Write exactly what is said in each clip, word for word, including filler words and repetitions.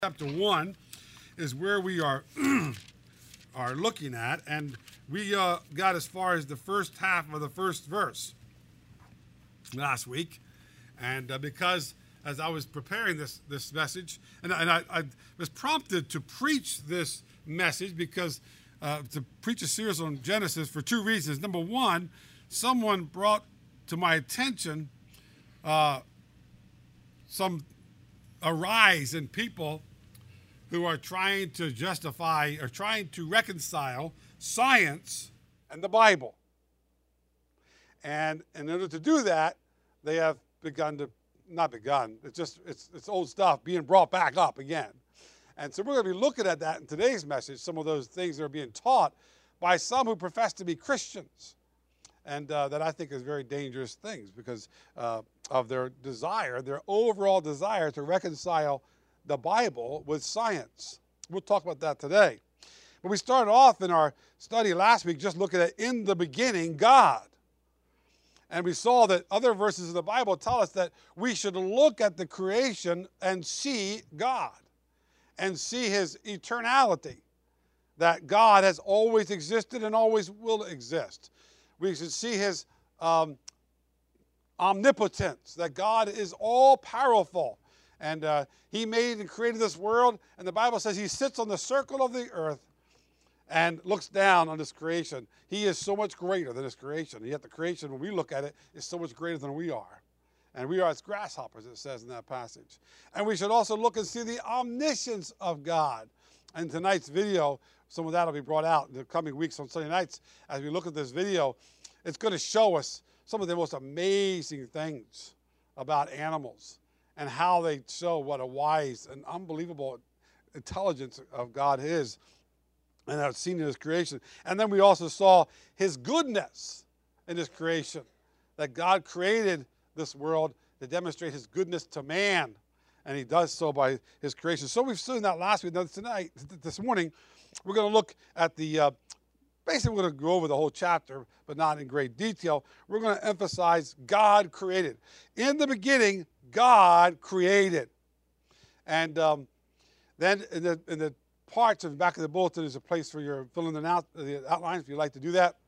Chapter one is where we are are looking at, and we uh, got as far as the first half of the first verse last week. And uh, because as I was preparing this this message, and, and I, I was prompted to preach this message because uh, to preach a series on Genesis for two reasons. Number one, someone brought to my attention uh, some a rise in people who are trying to justify or trying to reconcile science and the Bible. And in order to do that, they have begun to, not begun, it's just, it's, it's old stuff being brought back up again. And so we're going to be looking at that in today's message, some of those things that are being taught by some who profess to be Christians. And uh, that I think is very dangerous things because uh, of their desire, their overall desire to reconcile the Bible with science. We'll talk about that today. But we started off in our study last week just looking at in the beginning, God. And we saw that other verses of the Bible tell us that we should look at the creation and see God and see his eternality, that God has always existed and always will exist. We should see his um, omnipotence, that God is all-powerful. And uh, he made and created this world, and the Bible says he sits on the circle of the earth and looks down on this creation. He is so much greater than this creation. Yet the creation, when we look at it, is so much greater than we are. And we are as grasshoppers, it says in that passage. And we should also look and see the omniscience of God. And tonight's video, some of that will be brought out in the coming weeks on Sunday nights. As we look at this video, it's going to show us some of the most amazing things about animals and how they show what a wise and unbelievable intelligence of God is, and I've seen in his creation. And then we also saw his goodness in his creation, that God created this world to demonstrate his goodness to man, and he does so by his creation. So we've seen that last week. Now tonight, this morning, we're going to look at the, uh, basically we're going to go over the whole chapter, but not in great detail. We're going to emphasize God created. In the beginning, God created. And um, then in the, in the parts of the back of the bulletin is a place for your filling in out, the outlines if you'd like to do that.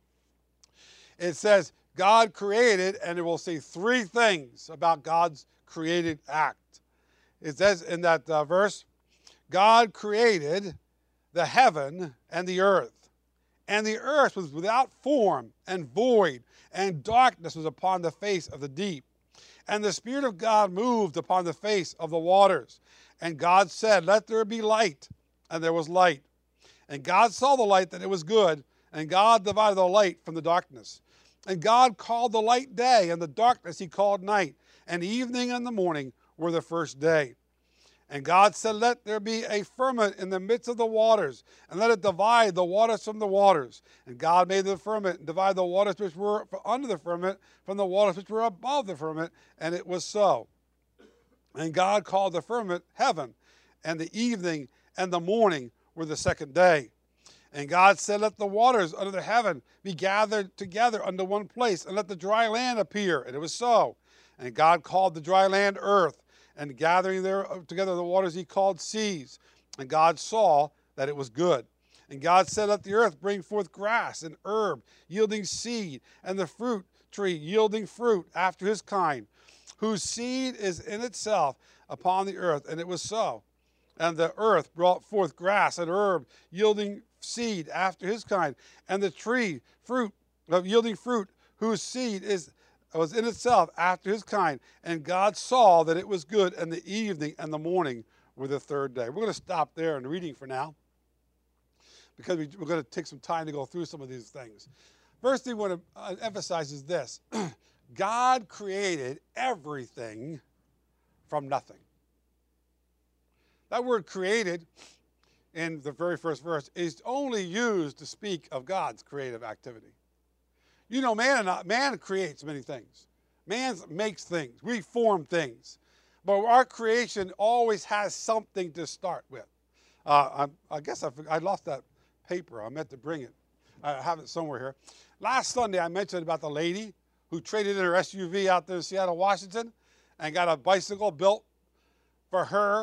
It says, God created, and it will say three things about God's created act. It says in that uh, verse, God created the heaven and the earth. And the earth was without form and void, and darkness was upon the face of the deep. And the Spirit of God moved upon the face of the waters. And God said, let there be light. And there was light. And God saw the light that it was good. And God divided the light from the darkness. And God called the light day, and the darkness he called night. And evening and the morning were the first day. And God said, let there be a firmament in the midst of the waters, and let it divide the waters from the waters. And God made the firmament and divided the waters which were under the firmament from the waters which were above the firmament, and it was so. And God called the firmament heaven, and the evening and the morning were the second day. And God said, let the waters under the heaven be gathered together unto one place, and let the dry land appear. And it was so. And God called the dry land earth, and gathering there together the waters he called seas. And God saw that it was good. And God said, let the earth bring forth grass and herb, yielding seed, and the fruit tree yielding fruit after his kind, whose seed is in itself upon the earth. And it was so. And the earth brought forth grass and herb, yielding seed after his kind, and the tree, fruit of yielding fruit, whose seed is was in itself after his kind. And God saw that it was good, and the evening and the morning were the third day. We're going to stop there in reading for now, because we, we're going to take some time to go through some of these things. First thing we want to uh, emphasize is this. God created everything from nothing. That word created in the very first verse is only used to speak of God's creative activity. You know, man, man creates many things. Man makes things. We form things. But our creation always has something to start with. Uh, I, I guess I, I lost that paper. I meant to bring it. I have it somewhere here. Last Sunday, I mentioned about the lady who traded in her S U V out there in Seattle, Washington, and got a bicycle built for her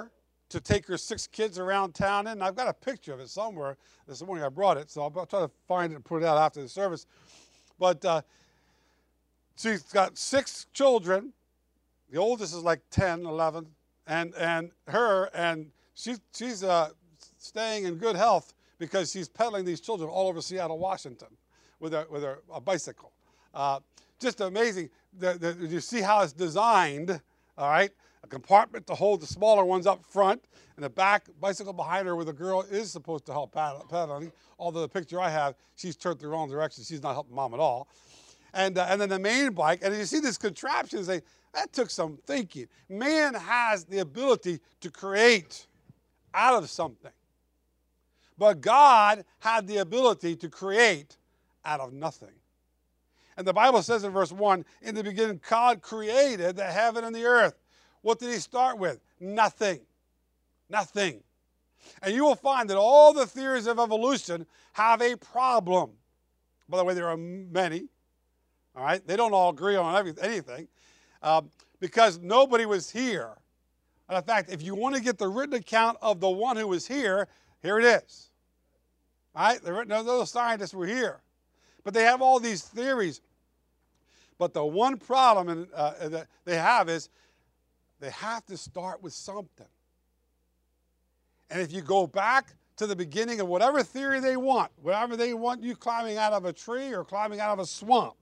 to take her six kids around town in. I've got a picture of it somewhere. This morning I brought it, so I'll try to find it and put it out after the service. But uh, she's got six children. The oldest is like ten, eleven, and and her, and she, she's uh, staying in good health because she's peddling these children all over Seattle, Washington, with a with a, a bicycle. Uh, just amazing. The, the, you see how it's designed, all right? A compartment to hold the smaller ones up front, and the back bicycle behind her where the girl is supposed to help pedaling. Although the picture I have, she's turned the wrong direction. She's not helping mom at all. And, uh, and then the main bike, and you see this contraption, say, that took some thinking. Man has the ability to create out of something. But God had the ability to create out of nothing. And the Bible says in verse one, in the beginning, God created the heaven and the earth. What did he start with? Nothing. Nothing. And you will find that all the theories of evolution have a problem. By the way, there are many. All right? They don't all agree on every, anything. Uh, because nobody was here. And in fact, if you want to get the written account of the one who was here, here it is. All right? The written, those scientists were here. But they have all these theories. But the one problem in, uh, that they have is they have to start with something. And if you go back to the beginning of whatever theory they want, whatever they want you climbing out of a tree or climbing out of a swamp,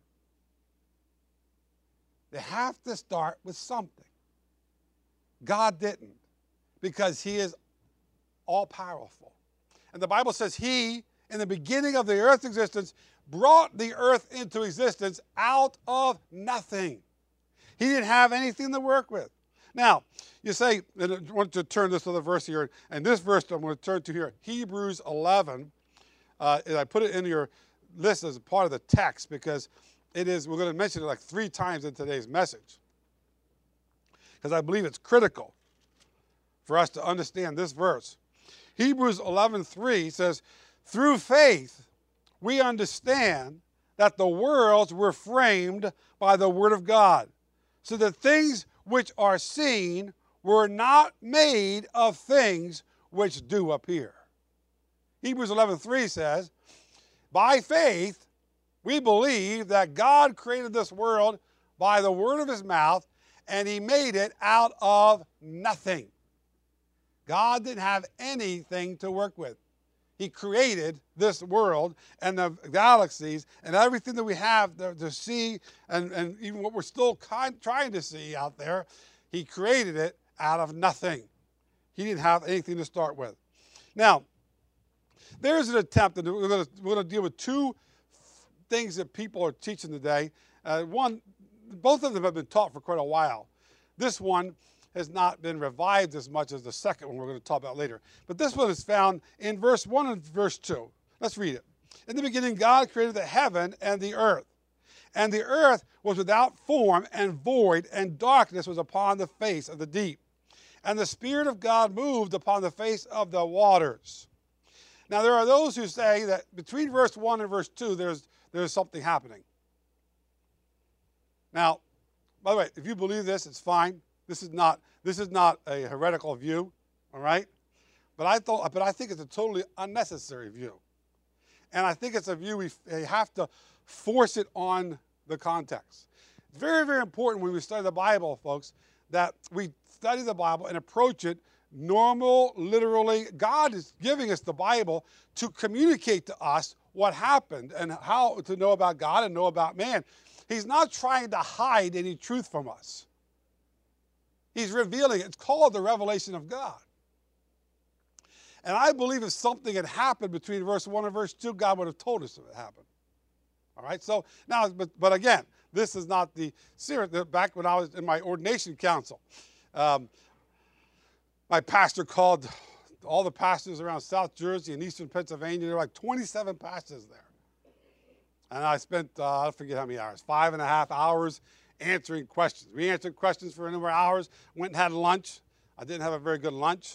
they have to start with something. God didn't, because he is all-powerful. And the Bible says he, in the beginning of the earth's existence, brought the earth into existence out of nothing. He didn't have anything to work with. Now, you say, and I want to turn this other verse here, and this verse I'm going to turn to here, Hebrews eleven. Uh, and I put it in your list as a part of the text because it is, we're going to mention it like three times in today's message. Because I believe it's critical for us to understand this verse. Hebrews eleven three says, through faith, we understand that the worlds were framed by the word of God, so that things which are seen were not made of things which do appear. Hebrews eleven three says, by faith, we believe that God created this world by the word of his mouth, and he made it out of nothing. God didn't have anything to work with. He created this world and the galaxies and everything that we have to, to see and, and even what we're still kind, trying to see out there. He created it out of nothing. He didn't have anything to start with. Now, there's an attempt, and we're going to, we're going to deal with two things that people are teaching today. Uh, one, both of them have been taught for quite a while. This one has not been revived as much as the second one we're going to talk about later. But this one is found in verse one and verse two. Let's read it. In the beginning, God created the heaven and the earth. And the earth was without form and void, and darkness was upon the face of the deep. And the Spirit of God moved upon the face of the waters. Now, there are those who say that between verse one and verse two, there's, there's something happening. Now, by the way, if you believe this, it's fine. This is not, this is not a heretical view, all right? But I, thought, but I think it's a totally unnecessary view. And I think it's a view we have to force it on the context. It's very, very important when we study the Bible, folks, that we study the Bible and approach it normal, literally. God is giving us the Bible to communicate to us what happened and how to know about God and know about man. He's not trying to hide any truth from us. He's revealing it. It's called the revelation of God. And I believe if something had happened between verse one and verse two, God would have told us it happened. All right, so now, but, but again, this is not the serious. Back when I was in my ordination council, um, my pastor called all the pastors around South Jersey and Eastern Pennsylvania. There were like twenty-seven pastors there. And I spent, uh, I forget how many hours, five and a half hours answering questions. We answered questions for a number of hours, went and had lunch. I didn't have a very good lunch.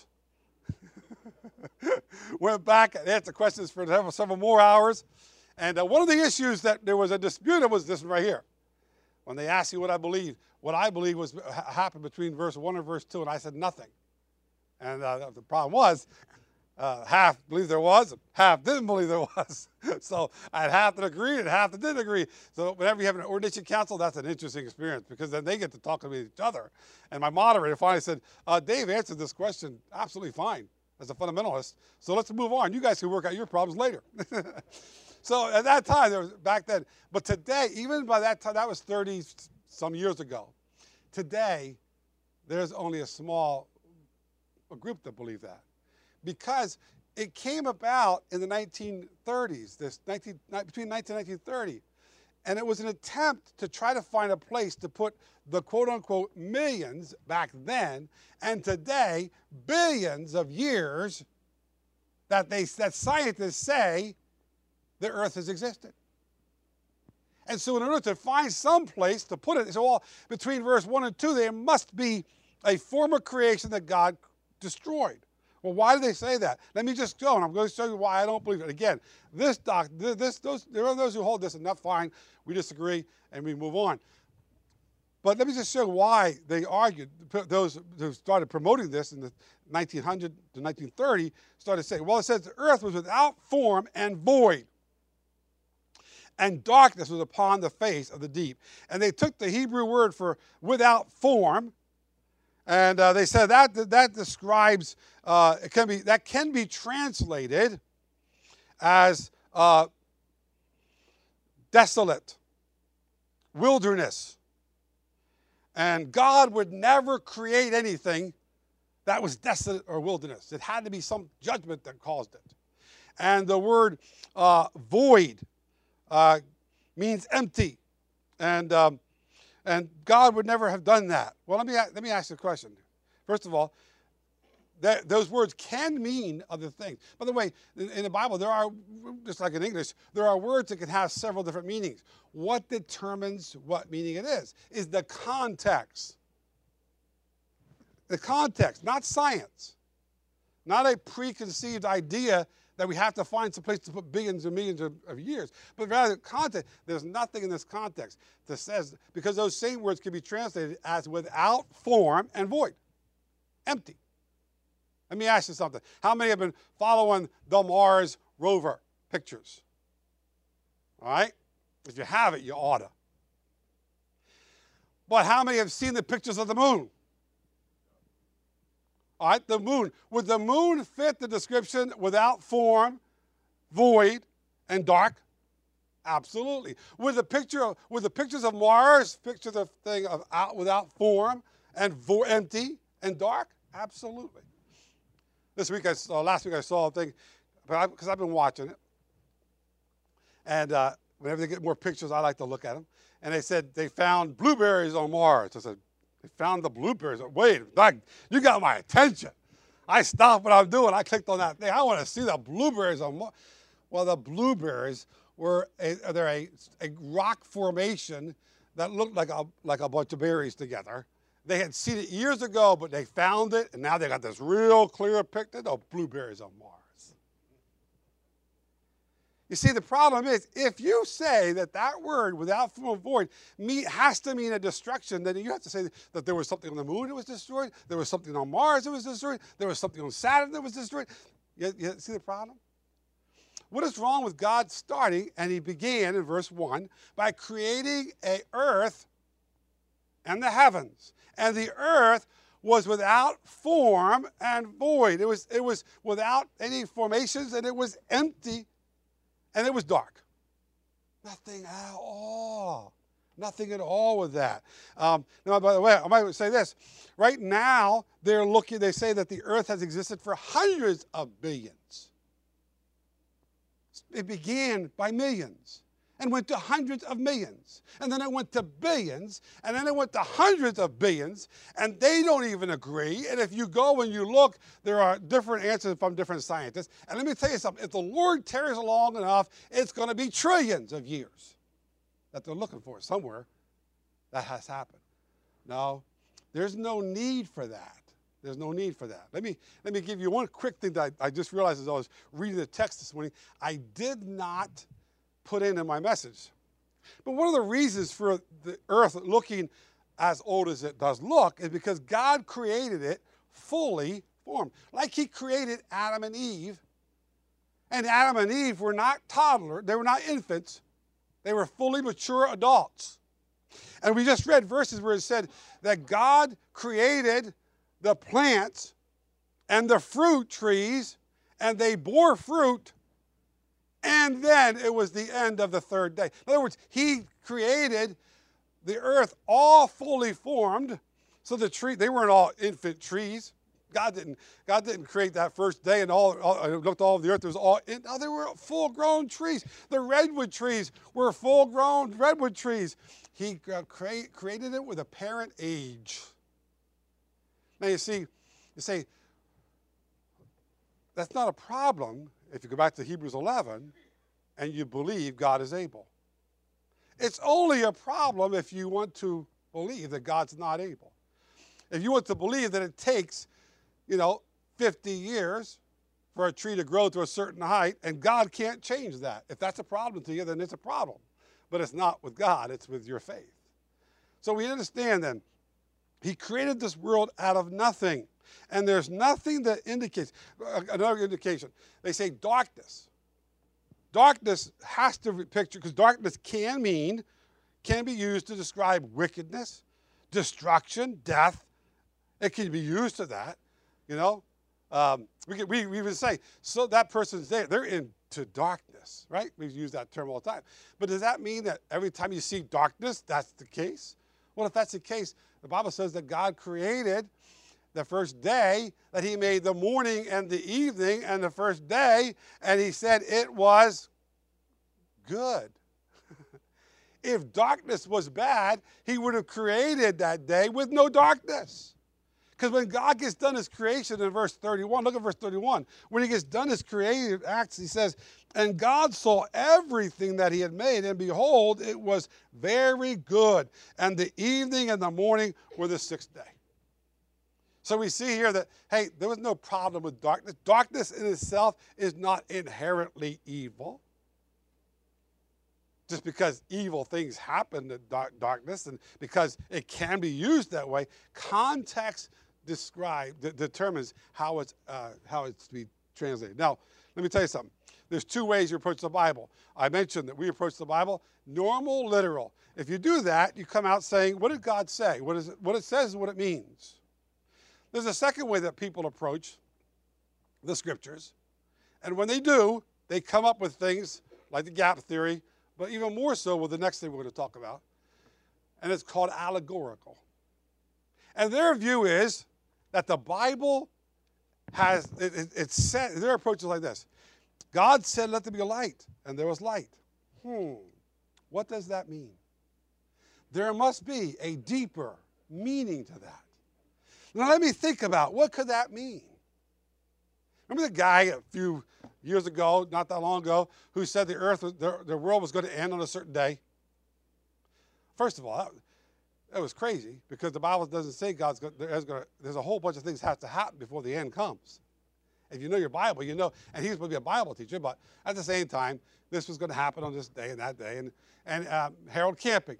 Went back and answered questions for several, several more hours. And uh, one of the issues that there was a dispute was this one right here. When they asked me what I believed, what I believe was ha- happened between verse one and verse two, and I said nothing. And uh, the problem was, uh, half believed there was, half didn't believe there was. So I had half that agreed and half that didn't agree. So whenever you have an ordination council, that's an interesting experience because then they get to talk with each other. And my moderator finally said, uh, Dave answered this question absolutely fine as a fundamentalist. So let's move on. You guys can work out your problems later. So at that time, there was back then, but today, even by that time, that was thirty some years ago. Today, there's only a small a group that believe that, because it came about in the nineteen thirties, this nineteen, between nineteen and nineteen thirty, and it was an attempt to try to find a place to put the quote-unquote millions back then and today billions of years that they that scientists say the earth has existed. And so in order to find some place to put it, so all between verse one and two, there must be a former creation that God destroyed. Well, why do they say that? Let me just go, and I'm going to show you why I don't believe it. Again, this doc, this, those, there are those who hold this, and that's fine. We disagree, and we move on. But let me just show why they argued. Those who started promoting this in the nineteen hundred to nineteen thirty started saying, well, it says the earth was without form and void, and darkness was upon the face of the deep. And they took the Hebrew word for without form, and uh, they said that that describes uh, it can be that can be translated as uh, desolate, wilderness. And God would never create anything that was desolate or wilderness. It had to be some judgment that caused it. And the word uh, void uh, means empty, and um, and God would never have done that. Well, let me let me ask you a question. First of all, that those words can mean other things. By the way, in, in the Bible, there are, just like in English, there are words that can have several different meanings. What determines what meaning it is is the context. The context, not science, not a preconceived idea that we have to find some place to put billions and millions of, of years, but rather context. There's nothing in this context that says, because those same words can be translated as without form and void, empty. Let me ask you something. How many have been following the Mars rover pictures? All right? If you haven't, you oughta. But how many have seen the pictures of the moon? All right, the moon. Would the moon fit the description without form, void, and dark? Absolutely. Would the picture of, would the pictures of Mars picture the thing of out without form and vo empty and dark? Absolutely. This week, I saw, last week I saw a thing, because I've been watching it. And uh, whenever they get more pictures, I like to look at them. And they said they found blueberries on Mars. I said, they found the blueberries. Wait, Doug, you got my attention. I stopped what I'm doing. I clicked on that thing. I want to see the blueberries on Mars. Well, the blueberries were a, they're a, a rock formation that looked like a, like a bunch of berries together. They had seen it years ago, but they found it, and now they got this real clear picture of blueberries on Mars. You see, the problem is, if you say that that word, without form or void, mean, has to mean a destruction, then you have to say that there was something on the moon that was destroyed, there was something on Mars that was destroyed, there was something on Saturn that was destroyed. You, you see the problem? What is wrong with God starting, and he began in verse one, by creating an earth and the heavens. And the earth was without form and void. It was, it was without any formations, and it was empty, and it was dark. Nothing at all. Nothing at all with that. Um, now, by the way, I might say this. Right now, they're looking, they say that the earth has existed for hundreds of billions. It began by millions and went to hundreds of millions. And then it went to billions, and then it went to hundreds of billions, and they don't even agree. And if you go and you look, there are different answers from different scientists. And let me tell you something. If the Lord tarries long enough, it's going to be trillions of years that they're looking for somewhere that has happened. No, there's no need for that. There's no need for that. Let me, let me give you one quick thing that I, I just realized as I was reading the text this morning. I did not put in in my message. But one of the reasons for the earth looking as old as it does look is because God created it fully formed. Like he created Adam and Eve. And Adam and Eve were not toddlers. They were not infants. They were fully mature adults. And we just read verses where it said that God created the plants and the fruit trees, and they bore fruit, and then it was the end of the third day. In other words, he created the earth all fully formed. So the tree, they weren't all infant trees. God didn't, God didn't create that first day and all, all looked all of the earth. It was all, no, they were full-grown trees. The redwood trees were full-grown redwood trees. He create, created it with apparent age. Now you see, you say, that's not a problem if you go back to Hebrews eleven and you believe God is able. It's only a problem if you want to believe that God's not able. If you want to believe that it takes, you know, fifty years for a tree to grow to a certain height, and God can't change that. If that's a problem to you, then it's a problem. But it's not with God, it's with your faith. So we understand then, he created this world out of nothing. And there's nothing that indicates, another indication, they say darkness. Darkness has to be pictured, because darkness can mean, can be used to describe wickedness, destruction, death. It can be used to that, you know. Um, we, can, we, we would say, so that person's there, they're into darkness, right? We use that term all the time. But does that mean that every time you see darkness, that's the case? Well, if that's the case, the Bible says that God created the first day, that he made the morning and the evening and the first day, and he said it was good. If darkness was bad, he would have created that day with no darkness. Because when God gets done his creation in verse thirty-one, look at verse thirty-one. When he gets done his creative acts, he says, and God saw everything that he had made, and behold, it was very good. And the evening and the morning were the sixth day. So we see here that, hey, there was no problem with darkness. Darkness in itself is not inherently evil. Just because evil things happen in dark, darkness, and because it can be used that way, context describe, de- determines how it's, uh, how it's to be translated. Now, let me tell you something. There's two ways you approach the Bible. I mentioned that we approach the Bible normal, literal. If you do that, you come out saying, what did God say? What, is it, what it says is what it means. There's a second way that people approach the scriptures. And when they do, they come up with things like the gap theory, but even more so with the next thing we're going to talk about. And it's called allegorical. And their view is that the Bible has, it, it, it's set, their approach is like this. God said, let there be a light, and there was light. Hmm, what does that mean? There must be a deeper meaning to that. Now let me think about, what could that mean? Remember the guy a few years ago, not that long ago, who said the earth, was, the, the world was going to end on a certain day? First of all, that, that was crazy, because the Bible doesn't say God's going, there's, going to, there's a whole bunch of things have to happen before the end comes. If you know your Bible, you know, and he was supposed to be a Bible teacher, but at the same time, this was going to happen on this day and that day. And, and um, Harold Camping,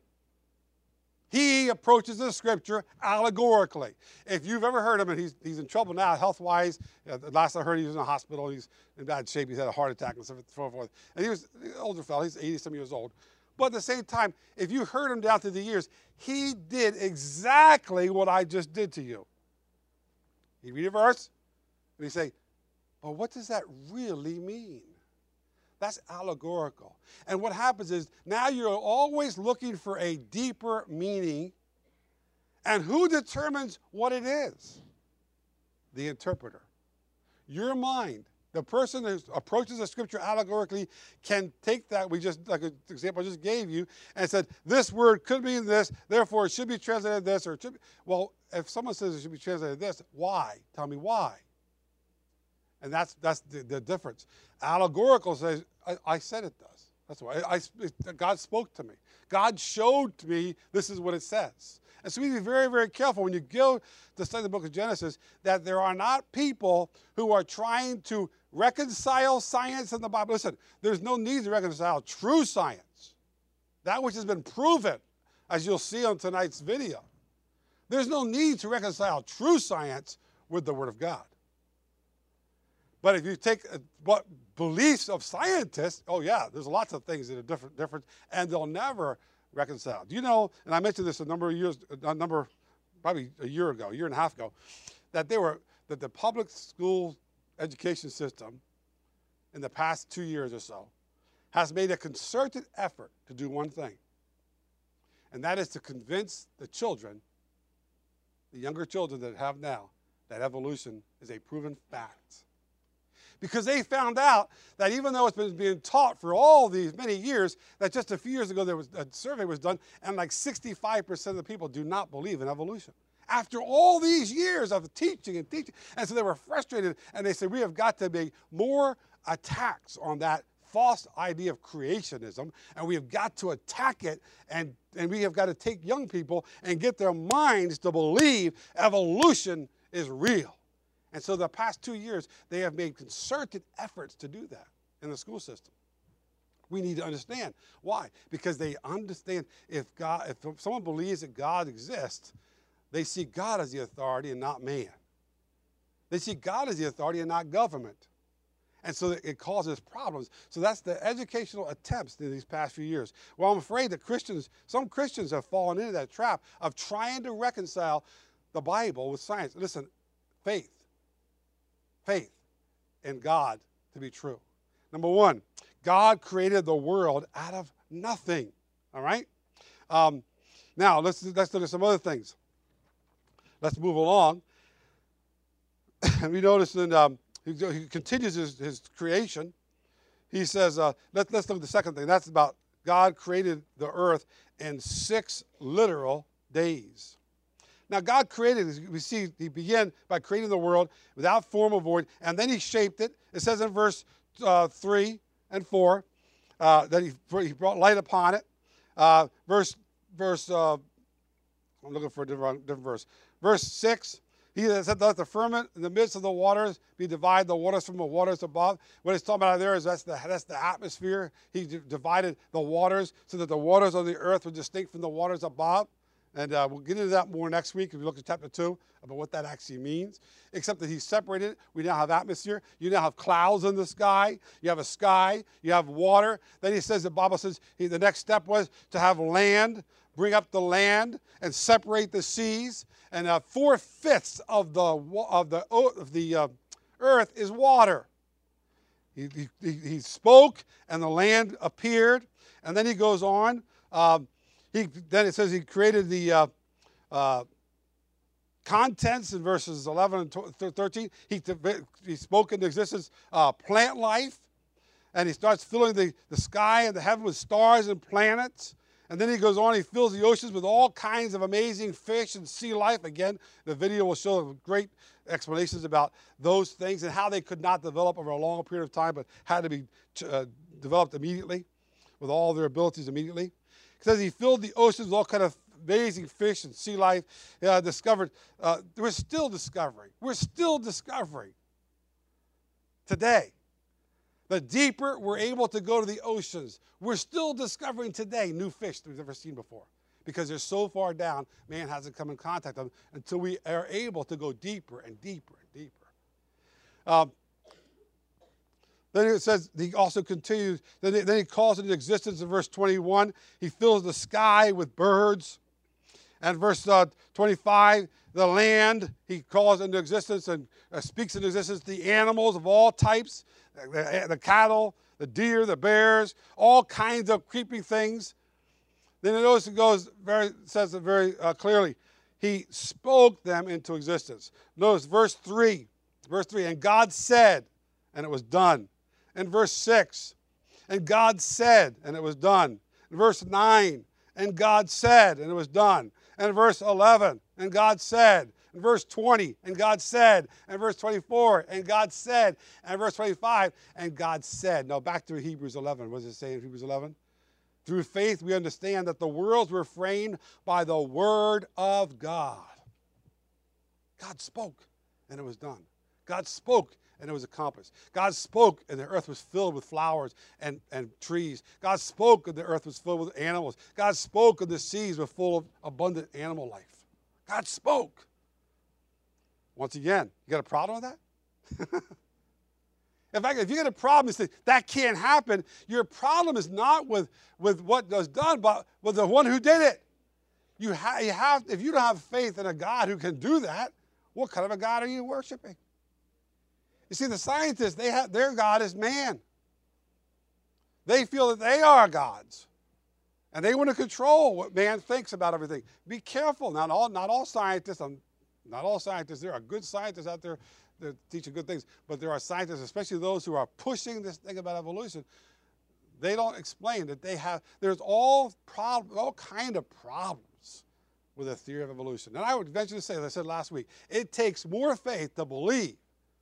he approaches the scripture allegorically. If you've ever heard him, and he's, he's in trouble now health-wise. Uh, the last I heard, he was in a hospital. He's in bad shape. He's had a heart attack and so forth. And he was an older fellow. He's eighty-some years old. But at the same time, if you heard him down through the years, he did exactly what I just did to you. He'd read a verse, and he'd say, but what does that really mean? That's allegorical. And what happens is now you're always looking for a deeper meaning. And who determines what it is? The interpreter. Your mind, the person who approaches the scripture allegorically, can take that, we just, like an example I just gave you, and said, this word could mean this, therefore it should be translated this, or it should be, well, if someone says it should be translated this, why? Tell me why. And that's, that's the, the difference. Allegorical says, I, I said it does. That's why. I, I, God spoke to me. God showed to me this is what it says. And so we need to be very, very careful when you go to study the book of Genesis, that there are not people who are trying to reconcile science and the Bible. Listen, there's no need to reconcile true science, that which has been proven, as you'll see on tonight's video. There's no need to reconcile true science with the Word of God. But if you take uh, what beliefs of scientists, oh yeah, there's lots of things that are different, different, and they'll never reconcile. Do you know, and I mentioned this a number of years, a number, probably a year ago, a year and a half ago, that they were, that the public school education system in the past two years or so has made a concerted effort to do one thing, and that is to convince the children, the younger children that have now, that evolution is a proven fact. Because they found out that even though it's been being taught for all these many years, that just a few years ago there was a survey was done, and like sixty-five percent of the people do not believe in evolution. After all these years of teaching and teaching, and so they were frustrated, and they said, we have got to make more attacks on that false idea of creationism, and we have got to attack it, and, and we have got to take young people and get their minds to believe evolution is real. And so the past two years, they have made concerted efforts to do that in the school system. We need to understand. Why? Because they understand if God, if someone believes that God exists, they see God as the authority and not man. They see God as the authority and not government. And so it causes problems. So that's the educational attempts in these past few years. Well, I'm afraid that Christians, some Christians have fallen into that trap of trying to reconcile the Bible with science. Listen, faith. Faith in God to be true. Number one, God created the world out of nothing. All right? Um, now, let's, let's look at some other things. Let's move along. And we notice in, um, he, he continues his, his creation. He says, uh, let, let's look at the second thing. That's about God created the earth in six literal days. Now, God created, as we see, he began by creating the world without form or void, and then he shaped it. It says in verse uh, three and four uh, that he, he brought light upon it. Uh, verse, verse uh, I'm looking for a different, different verse. Verse six, he said, let the firmament in the midst of the waters be divided, the waters from the waters above. What he's talking about there is that's the, that's the atmosphere. He divided the waters so that the waters of the earth were distinct from the waters above. And uh, we'll get into that more next week if we look at chapter two about what that actually means. Except that he separated it. We now have atmosphere. You now have clouds in the sky. You have a sky. You have water. Then he says, the Bible says he, the next step was to have land, bring up the land, and separate the seas. And uh, four-fifths of the, of the, of the uh, earth is water. He, he, he spoke, and the land appeared. And then he goes on. Um, He, then it says he created the uh, uh, contents in verses eleven and thirteen. He, he spoke into existence uh, plant life, and he starts filling the, the sky and the heaven with stars and planets. And then he goes on, he fills the oceans with all kinds of amazing fish and sea life. Again, the video will show great explanations about those things and how they could not develop over a long period of time, but had to be uh, developed immediately with all their abilities immediately. It says he filled the oceans with all kind of amazing fish and sea life. Uh, discovered, uh, we're still discovering. We're still discovering today. The deeper we're able to go to the oceans, we're still discovering today new fish that we've never seen before. Because they're so far down, man hasn't come in contact with them until we are able to go deeper and deeper and deeper. Um, Then it says, he also continues, then he, then he calls into existence in verse twenty-one. He fills the sky with birds. And verse uh, twenty-five, the land, he calls into existence and uh, speaks into existence the animals of all types, the, the cattle, the deer, the bears, all kinds of creeping things. Then notice it goes, very, says it very uh, clearly. He spoke them into existence. Notice verse three, verse three, and God said, and it was done. And verse six, and God said, and it was done. And verse nine, and God said, and it was done. And verse eleven, and God said. And verse twenty, and God said. And verse twenty-four, and God said. And verse twenty-five, and God said. Now back to Hebrews eleven. What does it say in Hebrews eleven? Through faith we understand that the worlds were framed by the word of God. God spoke, and it was done. God spoke, and it was accomplished. God spoke, and the earth was filled with flowers and, and trees. God spoke, and the earth was filled with animals. God spoke, and the seas were full of abundant animal life. God spoke. Once again, you got a problem with that? In fact, if you get a problem and say, that can't happen, your problem is not with, with what was done, but with the one who did it. You, ha you have, if you don't have faith in a God who can do that, what kind of a God are you worshiping? You see, the scientists, they have, their God is man. They feel that they are gods. And they want to control what man thinks about everything. Be careful. Not all, not all scientists, um, not all scientists, there are good scientists out there that teach good things, but there are scientists, especially those who are pushing this thing about evolution, they don't explain that they have, there's all problem, all kind of problems with the theory of evolution. And I would venture to say, as I said last week, it takes more faith to believe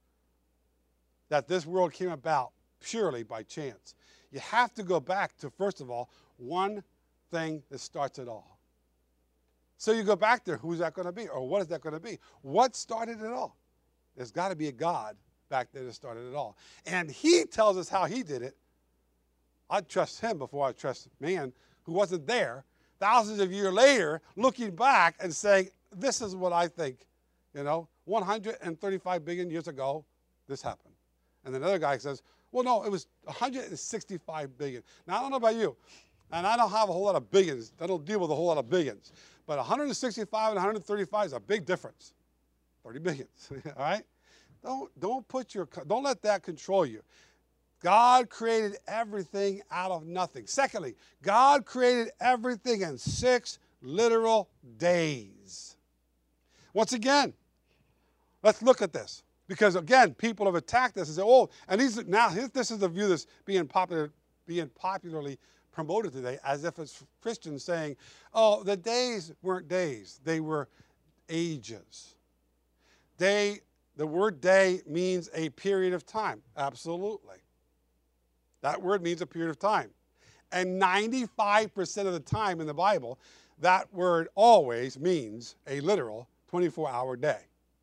that this world came about purely by chance. You have to go back to, first of all, one thing that starts it all. So you go back there, who's that going to be? Or what is that going to be? What started it all? There's got to be a God back there that started it all. And he tells us how he did it. I'd trust him before I trust man who wasn't there thousands of years later looking back and saying, this is what I think. You know, one hundred thirty-five billion years ago, this happened. And then another guy says, well, no, it was one hundred sixty-five billion. Now, I don't know about you, and I don't have a whole lot of billions. I don't deal with a whole lot of billions. But one hundred sixty-five and one hundred thirty-five is a big difference. thirty billion, all right? Don't, don't put your, don't let that control you. God created everything out of nothing. Secondly, God created everything in six literal days. Once again, let's look at this. Because again, people have attacked us and said, oh, and these, now this is the view that's being, popular, being popularly promoted today, as if it's Christians saying, oh, the days weren't days, they were ages. Day, the word day means a period of time. Absolutely. That word means a period of time. And ninety-five percent of the time in the Bible, that word always means a literal twenty-four hour day.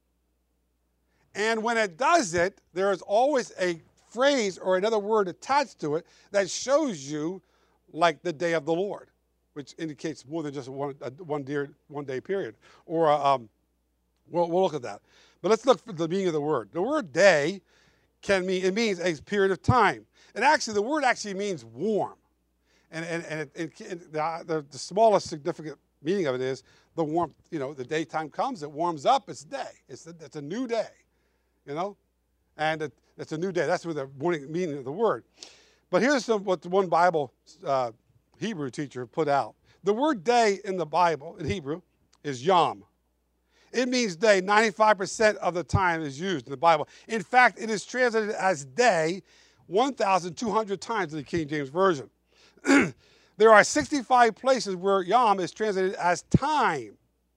And when it does it, there is always a phrase or another word attached to it that shows you like the day of the Lord, which indicates more than just one, a one, day, one day period. Or um, we'll, we'll look at that. But let's look for the meaning of the word. The word day can mean, it means a period of time. And actually, the word actually means warm. And, and, and it, it, it, the, the, the smallest significant meaning of it is the warmth, you know, the daytime comes, it warms up, it's day. It's a, it's a new day, you know? And it, it's a new day. That's what the meaning of the word. But here's some, what the one Bible uh, Hebrew teacher put out. The word day in the Bible, in Hebrew, is yom. It means day. ninety-five percent of the time is used in the Bible. In fact, it is translated as day one thousand two hundred times in the King James Version. There are sixty-five places where yom is translated as time.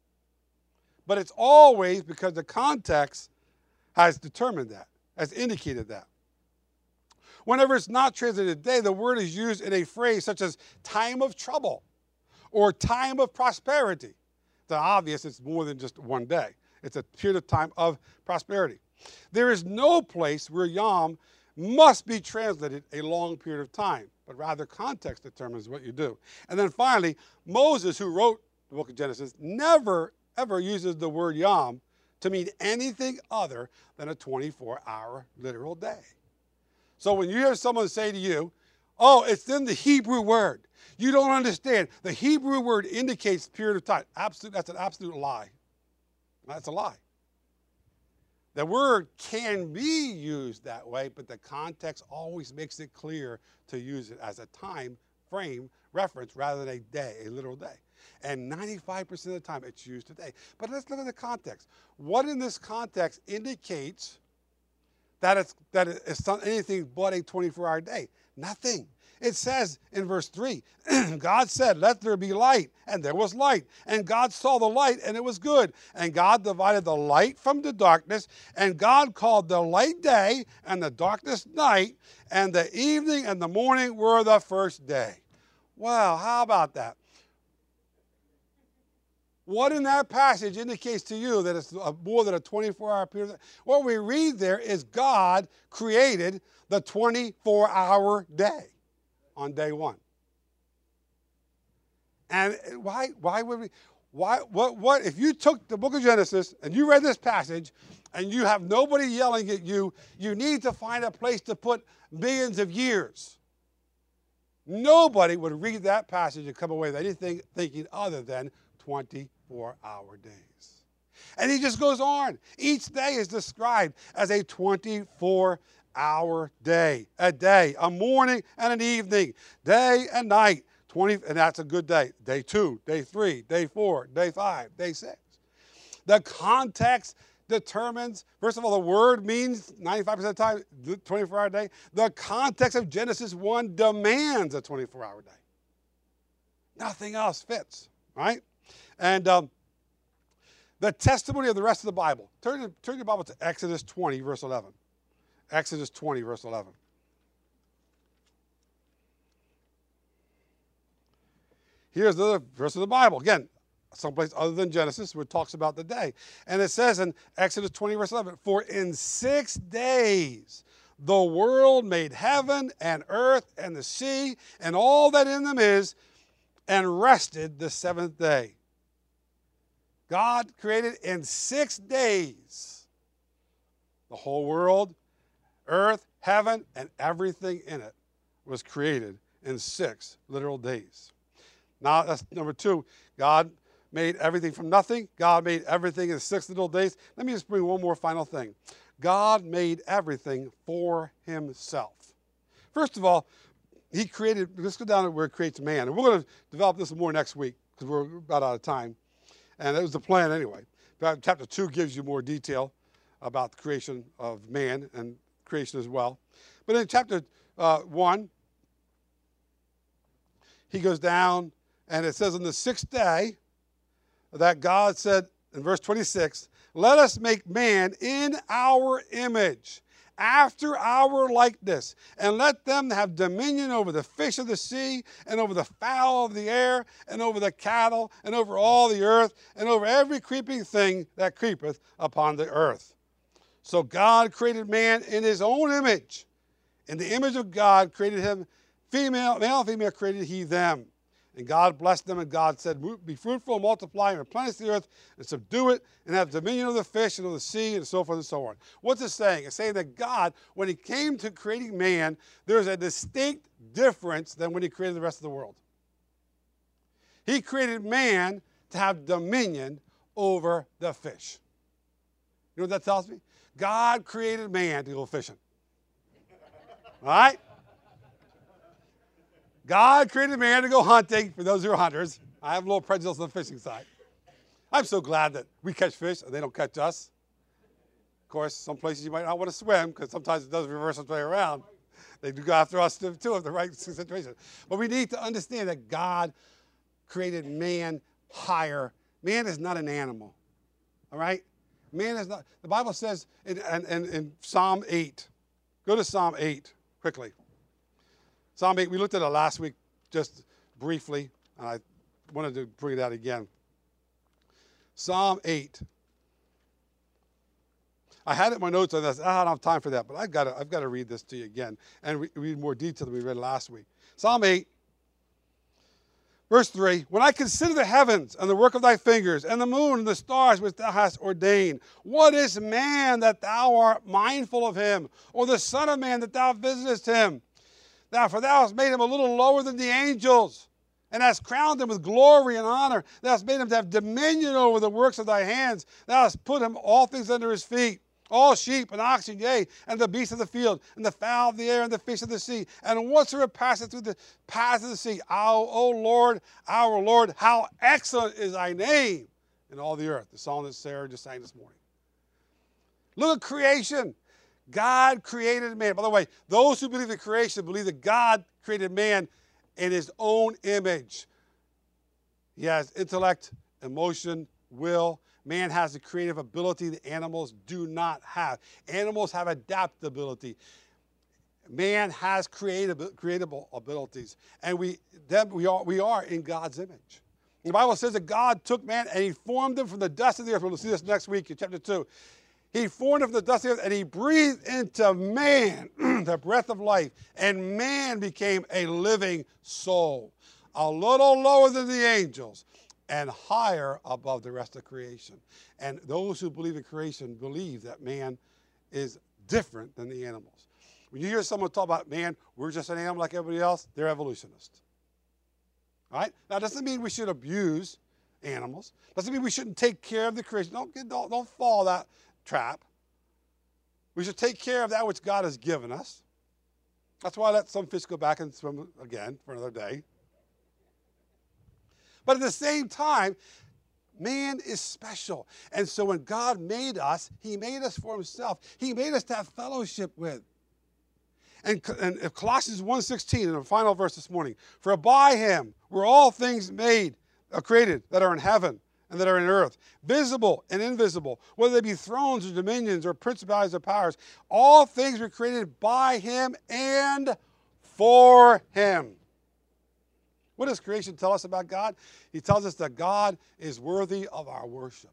But it's always because the context has determined that, has indicated that. Whenever it's not translated day, the word is used in a phrase such as time of trouble or time of prosperity. It's obvious it's more than just one day. It's a period of time of prosperity. There is no place where yom must be translated a long period of time, but rather context determines what you do. And then finally, Moses, who wrote the book of Genesis, never, ever uses the word yom to mean anything other than a twenty-four hour literal day. So when you hear someone say to you, oh, it's in the Hebrew word, you don't understand. The Hebrew word indicates period of time. Absolute, that's an absolute lie. That's a lie. The word can be used that way, but the context always makes it clear to use it as a time frame reference rather than a day, a literal day. And ninety-five percent of the time it's used today. But let's look at the context. What in this context indicates that it's, that it's not anything but a twenty-four hour day? Nothing. It says in verse three, God said, let there be light, and there was light. And God saw the light, and it was good. And God divided the light from the darkness, and God called the light day, and the darkness night, and the evening and the morning were the first day. Wow, how about that? What in that passage indicates to you that it's more than a twenty-four hour period? What we read there is God created the twenty-four hour day on day one. And why, why would we, Why, what, what, if you took the book of Genesis and you read this passage and you have nobody yelling at you, you need to find a place to put millions of years. Nobody would read that passage and come away with anything thinking other than twenty-four hour days. And he just goes on. Each day is described as a twenty-four hour day, a day, a morning and an evening, day and night. twenty, and that's a good day. Day two, day three, day four, day five, day six. The context determines, first of all, the word means ninety-five percent of the time, the twenty-four hour day. The context of Genesis one demands a twenty-four hour day. Nothing else fits, right? And um, the testimony of the rest of the Bible. Turn, turn your Bible to Exodus twenty, verse eleven. Exodus twenty, verse eleven. Here's the verse of the Bible. Again, someplace other than Genesis where it talks about the day. And it says in Exodus twenty, verse eleven, for in six days the world made heaven and earth and the sea and all that in them is, and rested the seventh day. God created in six days the whole world, earth, heaven, and everything in it was created in six literal days. Now, that's number two. God made everything from nothing. God made everything in six little days. Let me just bring one more final thing. God made everything for himself. First of all, he created, let's go down to where it creates man. And we're going to develop this more next week because we're about out of time. And that was the plan anyway. Chapter two gives you more detail about the creation of man and creation as well. But in chapter uh, one, he goes down and it says on the sixth day that God said in verse twenty-six, let us make man in our image, after our likeness, and let them have dominion over the fish of the sea, and over the fowl of the air, and over the cattle, and over all the earth, and over every creeping thing that creepeth upon the earth. So God created man in his own image. In the image of God created him, female, male and female created he them. And God blessed them, and God said, be fruitful and multiply and replenish the earth and subdue it and have dominion of the fish and of the sea and so forth and so on. What's it saying? It's saying that God, when he came to creating man, there's a distinct difference than when he created the rest of the world. He created man to have dominion over the fish. You know what that tells me? God created man to go fishing. All right? God created man to go hunting, for those who are hunters. I have a little prejudice on the fishing side. I'm so glad that we catch fish and they don't catch us. Of course, some places you might not want to swim because sometimes it does reverse its way around. They do go after us too, if the right situation. But we need to understand that God created man higher. Man is not an animal, all right? Man is not. The Bible says in, in, in Psalm eight, go to Psalm eight quickly. Psalm eight, we looked at it last week just briefly, and I wanted to bring it out again. Psalm eight. I had it in my notes, and I said, I don't have time for that, but I've got to, I've got to read this to you again and re- read more detail than we read last week. Psalm eight, verse three, when I consider the heavens and the work of thy fingers, and the moon and the stars which thou hast ordained, what is man that thou art mindful of him, or the son of man that thou visitest him? Thou, for thou hast made him a little lower than the angels, and hast crowned him with glory and honor. Thou hast made him to have dominion over the works of thy hands. Thou hast put him all things under his feet, all sheep and oxen, yea, and the beasts of the field, and the fowl of the air, and the fish of the sea, and whatsoever passeth through the paths of the sea. O, o Lord, our Lord, how excellent is thy name in all the earth. The song that Sarah just sang this morning. Look at creation. God created man. By the way, those who believe in creation believe that God created man in his own image. He has intellect, emotion, will. Man has a creative ability that animals do not have. Animals have adaptability. Man has creative, creatable abilities. And we, them, we, are, we are in God's image. The Bible says that God took man and he formed him from the dust of the earth. We'll see this next week in chapter two. He formed him from the dust of the earth, and he breathed into man the breath of life, and man became a living soul, a little lower than the angels, and higher above the rest of creation. And those who believe in creation believe that man is different than the animals. When you hear someone talk about, man, we're just an animal like everybody else, they're evolutionists. All right? Now, it doesn't mean we should abuse animals. Doesn't mean we shouldn't take care of the creation. Don't, get, don't, don't fall that trap. We should take care of that which God has given us. That's why I let some fish go back and swim again for another day. But at the same time, man is special. And so when God made us, he made us for himself. He made us to have fellowship with. And, and Colossians one sixteen, in the final verse this morning, for by him were all things made, uh, created, that are in heaven and that are in earth, visible and invisible, whether they be thrones or dominions or principalities or powers. All things were created by him and for him. What does creation tell us about God? He tells us that God is worthy of our worship.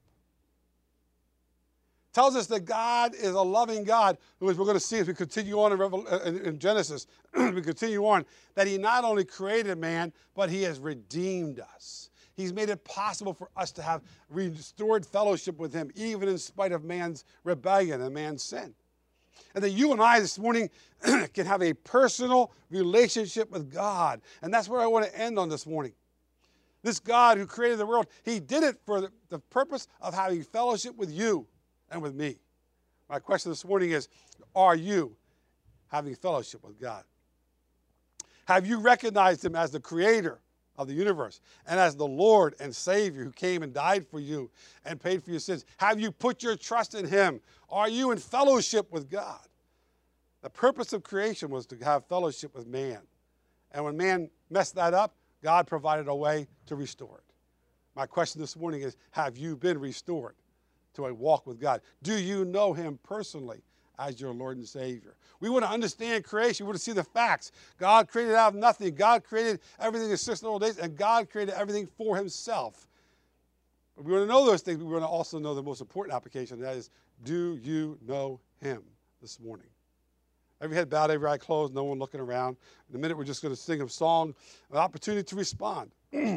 Tells us that God is a loving God, who, as we're going to see as we continue on in, Revol- in, in Genesis, we continue on, that he not only created man, but he has redeemed us. He's made it possible for us to have restored fellowship with him, even in spite of man's rebellion and man's sin. And that you and I this morning can have a personal relationship with God. And that's where I want to end on this morning. This God who created the world, he did it for the, the purpose of having fellowship with you and with me. My question this morning is, are you having fellowship with God? Have you recognized him as the creator of the universe and as the Lord and Savior who came and died for you and paid for your sins? Have you put your trust in him? Are you in fellowship with God? The purpose of creation was to have fellowship with man. And when man messed that up, God provided a way to restore it. My question this morning is, have you been restored to a walk with God? Do you know him personally as your Lord and Savior? We want to understand creation. We want to see the facts. God created out of nothing. God created everything in six normal days, and God created everything for himself. But we want to know those things, but we want to also know the most important application, and that is, do you know him this morning? Every head bowed, every eye closed, no one looking around. In a minute, we're just going to sing a song, an opportunity to respond.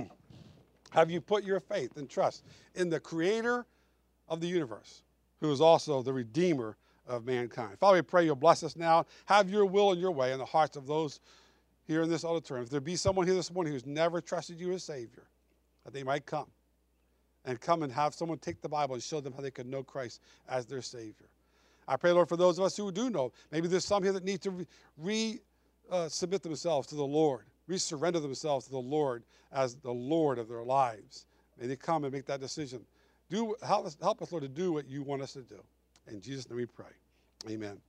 Have you put your faith and trust in the creator of the universe, who is also the Redeemer of mankind? Father, we pray you'll bless us now. Have your will and your way in the hearts of those here in this auditorium. If there be someone here this morning who's never trusted you as Savior, that they might come and come and have someone take the Bible and show them how they can know Christ as their Savior. I pray, Lord, for those of us who do know, maybe there's some here that need to re, uh, submit themselves to the Lord, re-surrender themselves to the Lord as the Lord of their lives. May they come and make that decision. Do help us, help us, Lord, to do what you want us to do. In Jesus' name we pray. Amen.